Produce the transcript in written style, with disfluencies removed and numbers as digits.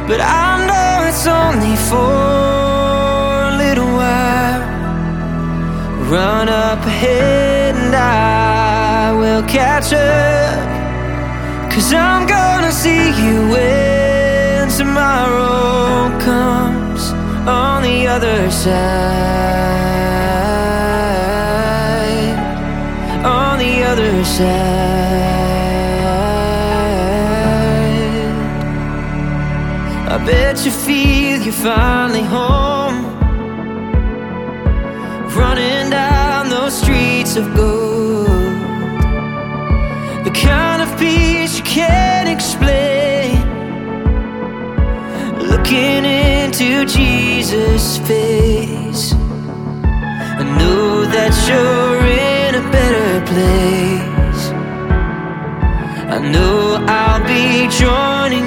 but I know it's only for a little while. Run up ahead and I will catch up, 'cause I'm gonna see you when tomorrow comes on the other side. On the other side, I bet you feel you're finally home, running down those streets of gold. The kind of peace you can't explain, looking into Jesus' face. I know that you're in a better place. I know I'll be joining